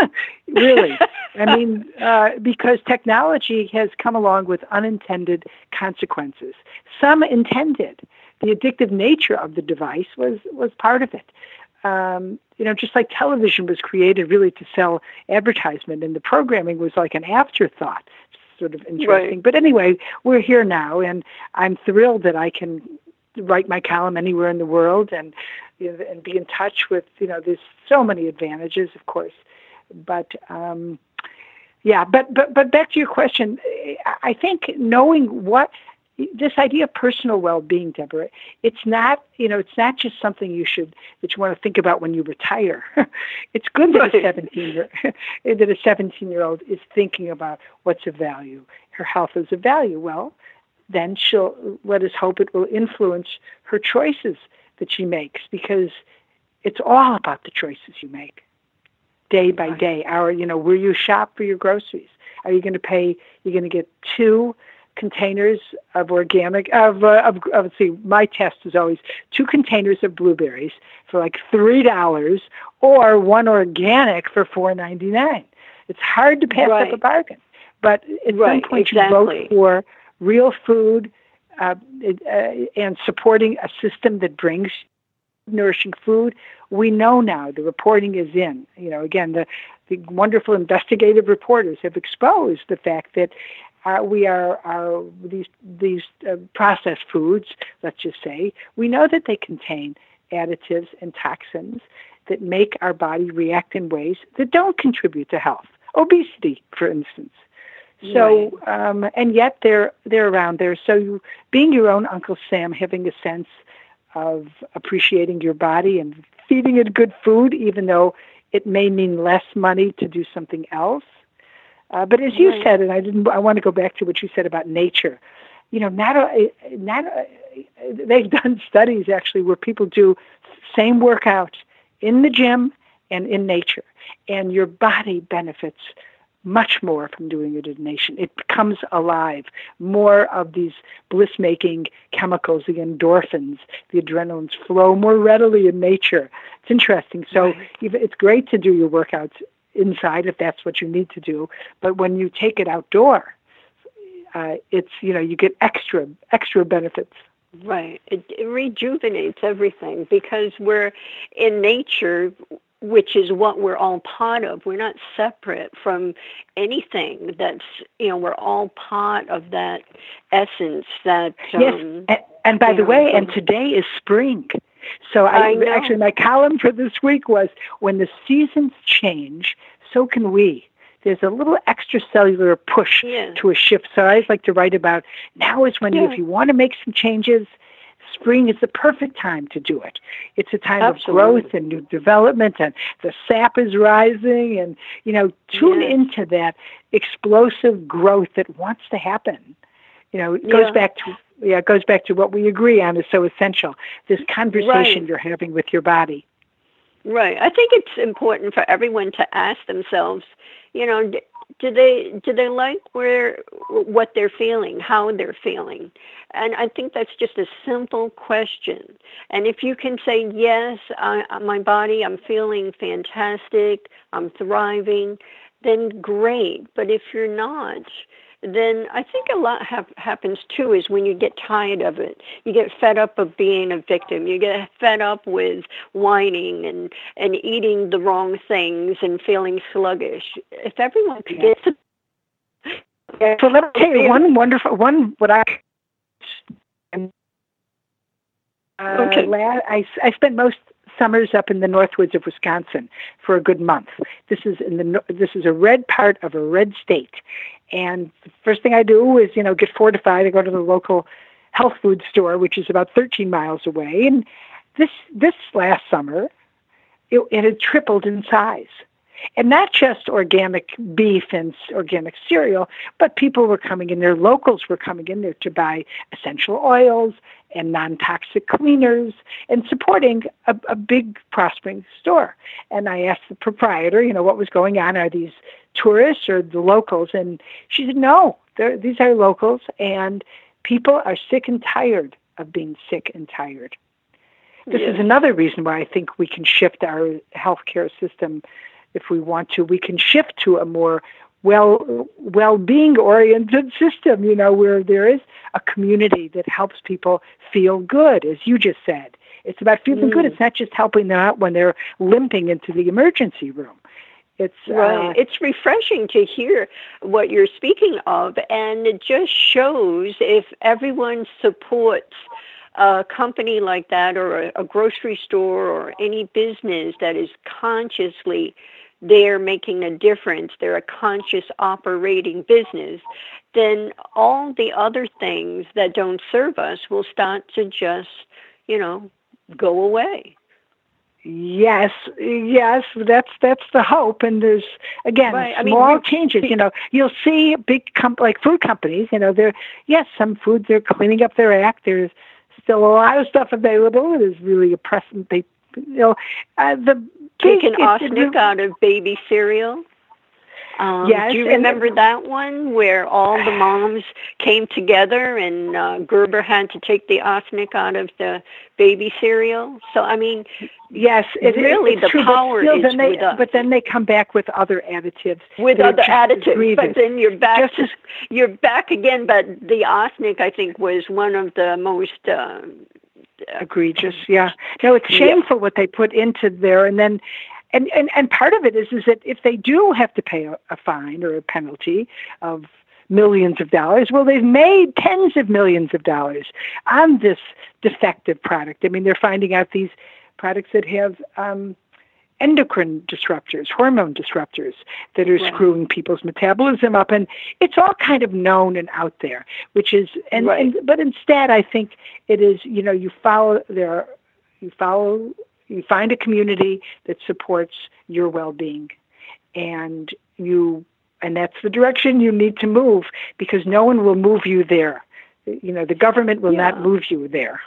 Really. I mean, uh, because technology has come along with unintended consequences. Some intended. The addictive nature of the device was, was part of it. Um, you know, just like television was created really to sell advertisement, and the programming was like an afterthought. Sort of interesting. Right. But anyway, we're here now, and I'm thrilled that I can write my column anywhere in the world and, you know, and be in touch with, you know, there's so many advantages, of course. But, um, yeah, but, but, but back to your question, I think knowing what, this idea of personal well-being, Deborah, it's not, you know, it's not just something you should, that you want to think about when you retire. It's good that right. a seventeen year, that a seventeen-year-old is thinking about what's of value. Her health is of value. Well, then she'll, let us hope it will influence her choices that she makes, because it's all about the choices you make day by right. day. Our, you know, where you shop for your groceries. Are you going to pay, you're going to get two containers of organic, of, uh, of, of, let's see, my test is always two containers of blueberries for like three dollars, or one organic for four ninety-nine. It's hard to pass right. up a bargain. But at right, some point exactly. you vote for real food uh, uh, and supporting a system that brings nourishing food. We know now, the reporting is in. You know, again, the, the wonderful investigative reporters have exposed the fact that Uh, we are, are these these uh, processed foods, let's just say, we know that they contain additives and toxins that make our body react in ways that don't contribute to health. Obesity, for instance. So, right. um, and yet they're they're around there. So, you, being your own Uncle Sam, having a sense of appreciating your body and feeding it good food, even though it may mean less money to do something else. Uh, but as you right. said, and I didn't, I want to go back to what you said about nature. You know, not a, not a, they've done studies actually where people do same workout in the gym and in nature, and your body benefits much more from doing it in nature. It becomes alive. More of these bliss-making chemicals, the endorphins, the adrenalines, flow more readily in nature. It's interesting. So right. it's great to do your workouts inside if that's what you need to do, but when you take it outdoor, uh, it's, you know, you get extra extra benefits. Right. It, it rejuvenates everything, because we're in nature, which is what we're all part of. We're not separate from anything. That's, you know, we're all part of that essence. That um, yes, and, and by the know, way, and today is spring. So I, I actually, my column for this week was, when the seasons change, so can we. There's a little extracellular push yeah. to a shift. So I always like to write about, now is when, yeah. you, if you want to make some changes, spring is the perfect time to do it. It's a time Absolutely. of growth and new development, and the sap is rising, and, you know, tune yes. into that explosive growth that wants to happen. You know, it goes yeah. back to Yeah, it goes back to what we agree on is so essential, this conversation right. you're having with your body. Right. I think it's important for everyone to ask themselves, you know, do they do they like where what they're feeling, how they're feeling? And I think that's just a simple question. And if you can say, yes, I, my body, I'm feeling fantastic, I'm thriving, then great. But if you're not, then I think a lot hap- happens too is when you get tired of it. You get fed up of being a victim. You get fed up with whining and, and eating the wrong things and feeling sluggish. If everyone could Yeah. get to... Yeah, so let me tell you one wonderful, one what I... Uh, Okay. la- I, I spent most summers up in the Northwoods of Wisconsin for a good month. This is in the no- this is a red part of a red state, and the first thing I do is you know get fortified. I go to the local health food store, which is about thirteen miles away, and this this last summer, it, it had tripled in size. And not just organic beef and s- organic cereal, but people were coming in there, locals were coming in there to buy essential oils and non-toxic cleaners and supporting a, a big prospering store. And I asked the proprietor, you know, what was going on? Are these tourists or the locals? And she said, no, they're- these are locals, and people are sick and tired of being sick and tired. This Yes. is another reason why I think we can shift our healthcare system if we want to. We can shift to a more well well-being oriented system, you know, where there is a community that helps people feel good, as you just said. It's about feeling Mm. good. It's not just helping them out when they're limping into the emergency room. It's Right. uh, It's refreshing to hear what you're speaking of, and it just shows if everyone supports a company like that or a, a grocery store or any business that is consciously there making a difference, they're a conscious operating business, then all the other things that don't serve us will start to just, you know, go away. Yes, yes, that's that's the hope. And there's again Right, I mean, small we- changes. You know, you'll see big comp- like food companies. You know, they're yes, some foods they're cleaning up their act. There's still a lot of stuff available. It is really oppressive. They, you know, uh, the big, Taking it- arsenic it- out of baby cereal. Um, Yes, do you and- remember that one where all the moms came together and uh, Gerber had to take the arsenic out of the baby cereal? So, I mean, Yes, it, really it's the true, but power still, is then they, with us. But then they come back with other additives. with that are other just as additives, grievous. but then you're back. Just as- You're back again. But the arsenic, I think, was one of the most. Uh, egregious. Yeah, no, it's Yeah. shameful what they put into there, and then, and and and part of it is is that if they do have to pay a, a fine or a penalty of millions of dollars, well, they've made tens of millions of dollars on this defective product. I mean, they're finding out these products that have um, endocrine disruptors, hormone disruptors that are Right. screwing people's metabolism up, and it's all kind of known and out there. Which is, and, Right. and but instead, I think it is. You know, you follow there, you follow, you find a community that supports your well-being, and you, and that's the direction you need to move because no one will move you there. You know, the government will Yeah. not move you there.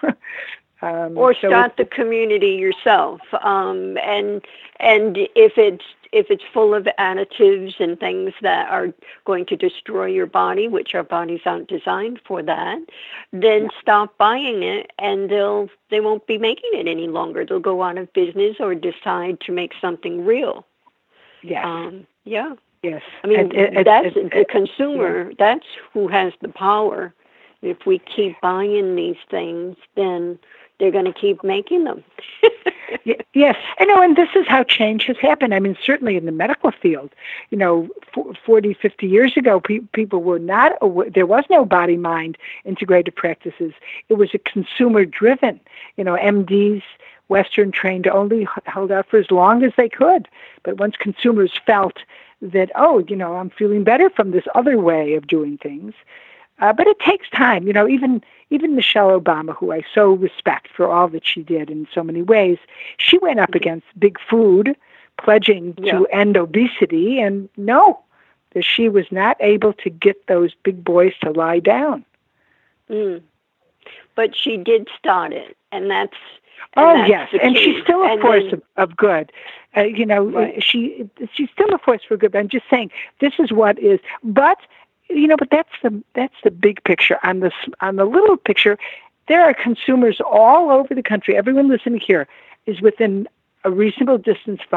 Um, or so start it's- the community yourself. Um, and and if it's if it's full of additives and things that are going to destroy your body, which our bodies aren't designed for that, then stop buying it, and they'll they won't be making it any longer. They'll go out of business or decide to make something real. yes, Um, yeah. yes. I mean, And- and- that's and- the consumer. That's who has the power. If we keep buying these things, then they're going to keep making them. Y- Yes, I know, and this is how change has happened. I mean, certainly in the medical field, you know, f- forty, fifty years ago, pe- people were not aware, there was no body-mind integrated practices. It was a consumer-driven, you know, M Ds, Western trained, only h- held out for as long as they could. But once consumers felt that, oh, you know, I'm feeling better from this other way of doing things, Uh, but it takes time, you know. Even even Michelle Obama, who I so respect for all that she did in so many ways, she went up against big food, pledging Yeah. to end obesity, and no, that she was not able to get those big boys to lie down. Mm. But she did start it, and that's and Oh that's yes, the and key. she's still a And force then- of, of good. Uh, you know, Right. she she's still a force for good. But I'm just saying, this is what is. But you know, but that's the that's the big picture. On the s- on the little picture, there are consumers all over the country. Everyone listening here is within a reasonable distance from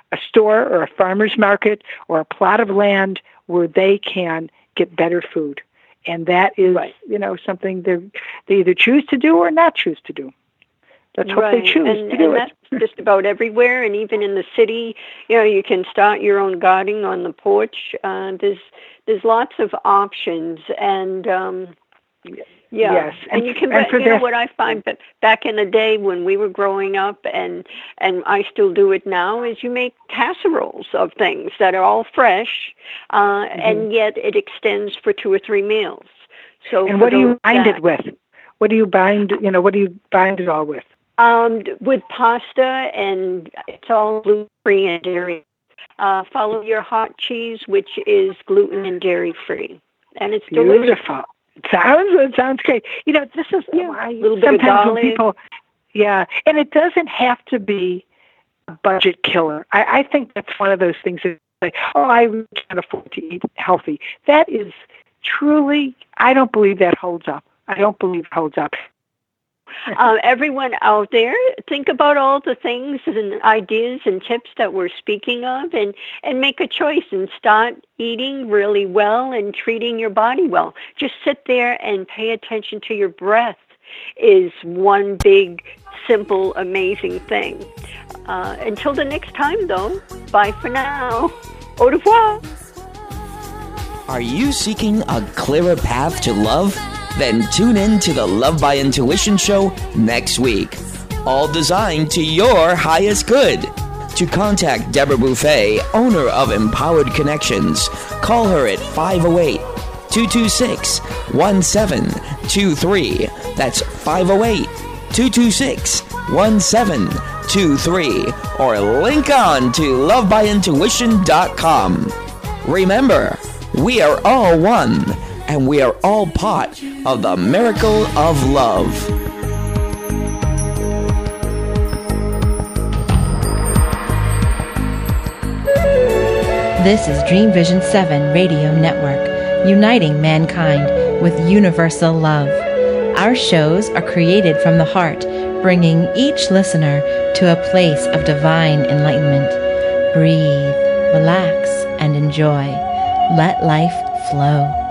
a store or a farmer's market or a plot of land where they can get better food. And that is, right. you know, something they they either choose to do or not choose to do. Let's hope right. they choose and, to do and it. That's just about everywhere, and even in the city, you know, you can start your own gardening on the porch. Uh, there's there's lots of options, and um, yeah, yes. and, and you can. and you know their, what I find, but back in the day when we were growing up, and and I still do it now, is you make casseroles of things that are all fresh, uh, mm-hmm. and yet it extends for two or three meals. So and what do you bind that, it with? What do you bind? You know, what do you bind it all with? Um, with pasta, and it's all gluten-free and dairy. Uh, follow your hot cheese, which is gluten and dairy-free, and it's delicious. Beautiful. It sounds it sounds great. You know, this is yeah, why a little bit sometimes of when people, yeah, and it doesn't have to be a budget killer. I, I think that's one of those things that say, oh, I can't afford to eat healthy. That is truly, I don't believe that holds up. I don't believe it holds up. Uh, everyone out there, think about all the things and ideas and tips that we're speaking of, and, and make a choice and start eating really well and treating your body well. Just sit there and pay attention to your breath is one big, simple, amazing thing. Uh, until the next time, though, bye for now. Au revoir. Are you seeking a clearer path to love? Then tune in to the Love by Intuition show next week, all designed to your highest good. To contact Deborah Buffet, owner of Empowered Connections, call her at five oh eight, two two six, one seven two three. That's five oh eight, two two six, one seven two three. Or link on to love by intuition dot com. Remember, we are all one, and we are all part of the miracle of love. This is Dream Vision seven Radio Network, uniting mankind with universal love. Our shows are created from the heart, bringing each listener to a place of divine enlightenment. Breathe, relax, and enjoy. Let life flow.